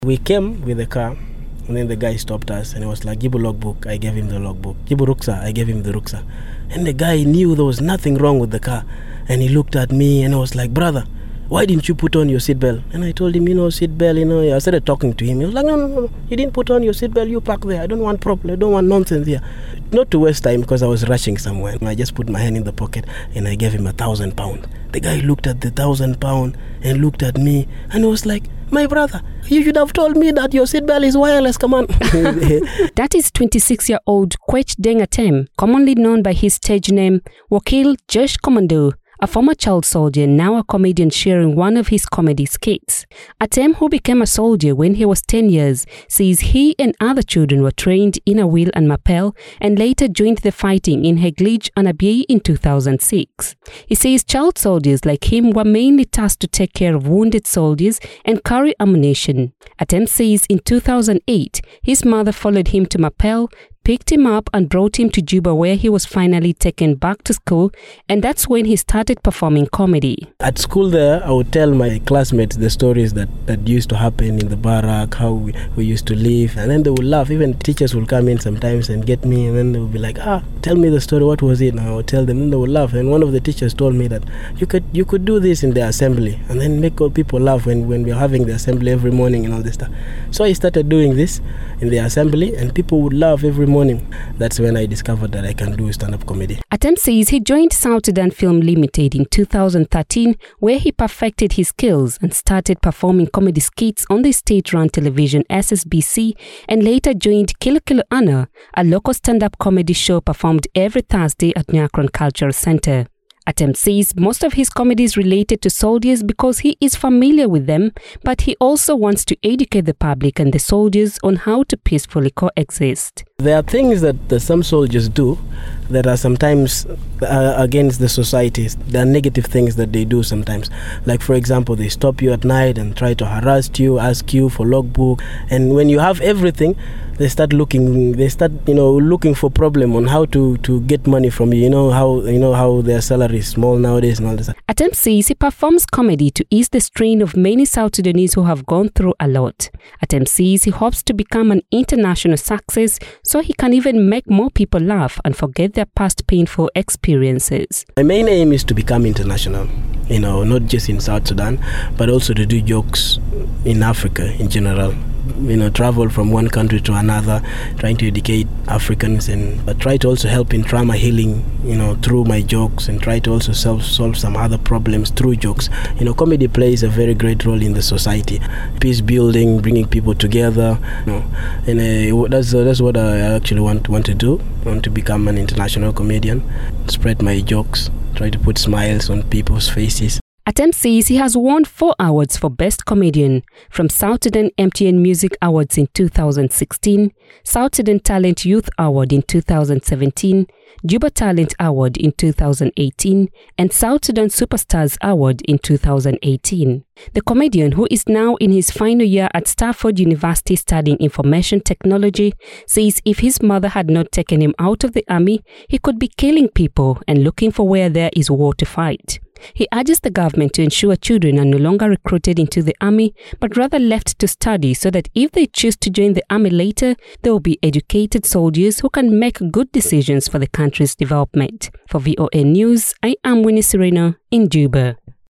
We came with the car, and then the guy stopped us, and he was like, "Jibu logbook." I gave him the logbook. "Jibu ruksa." I gave him the ruksa. And the guy knew there was nothing wrong with the car, and he looked at me, and I was like, "Brother, why didn't you put on your seatbelt?" And I told him, seatbelt, I started talking to him. He was like, no, you didn't put on your seatbelt, you park there. I don't want problem, I don't want nonsense here. Not to waste time, because I was rushing somewhere. I just put my hand in the pocket, and I gave him £1,000. The guy looked at the £1,000 and looked at me, and he was like, "My brother, you should have told me that your seatbelt is wireless, come on." That is 26-year-old Kwech Deng Atem, commonly known by his stage name Wakil Jesh Commando, a former child soldier and now a comedian sharing one of his comedy skits. Atem, who became a soldier when he was 10 years, says he and other children were trained in Awil and Mapel and later joined the fighting in Heglig and Abyei in 2006. He says child soldiers like him were mainly tasked to take care of wounded soldiers and carry ammunition. Atem says in 2008, his mother followed him to Mapel, picked him up and brought him to Juba, where he was finally taken back to school, and that's when he started performing comedy. At school there, I would tell my classmates the stories that used to happen in the barrack, how we used to live, and then they would laugh. Even teachers would come in sometimes and get me, and then they would be like, tell me the story, what was it? And I would tell them, and they would laugh. And one of the teachers told me that you could do this in the assembly and then make all people laugh when we're having the assembly every morning and all this stuff. So I started doing this in the assembly, and people would laugh every morning. That's when I discovered that I can do stand-up comedy. Atem says he joined South Sudan Film Limited in 2013, where he perfected his skills and started performing comedy skits on the state-run television SSBC, and later joined Kilo Kilo Ana, a local stand-up comedy show performed every Thursday at Nyakron Cultural Center. Atem says most of his comedy is related to soldiers because he is familiar with them, but he also wants to educate the public and the soldiers on how to peacefully coexist. There are things that some soldiers do that are sometimes against the society. There are negative things that they do sometimes. Like, for example, they stop you at night and try to harass you, ask you for logbook. And when you have everything, they start looking for problem on how to get money from you. How their salary is small nowadays and all this. Atem says he performs comedy to ease the strain of many South Sudanese who have gone through a lot. Atem says he hopes to become an international success so he can even make more people laugh and forget their past painful experiences. My main aim is to become international, not just in South Sudan, but also to do jokes in Africa in general. Travel from one country to another, trying to educate Africans, and try to also help in trauma healing, through my jokes, and try to also solve some other problems through jokes. Comedy plays a very great role in the society. Peace building, bringing people together, and that's what I actually want to do. I want to become an international comedian, spread my jokes, try to put smiles on people's faces. Atem says he has won 4 awards for Best Comedian from South Sudan MTN Music Awards in 2016, South Sudan Talent Youth Award in 2017, Juba Talent Award in 2018, and South Sudan Superstars Award in 2018. The comedian, who is now in his final year at Stafford University studying information technology, says if his mother had not taken him out of the army, he could be killing people and looking for where there is war to fight. He urges the government to ensure children are no longer recruited into the army, but rather left to study so that if they choose to join the army later, they will be educated soldiers who can make good decisions for the country's development. For VOA News, I am Winnie Sereno in Juba.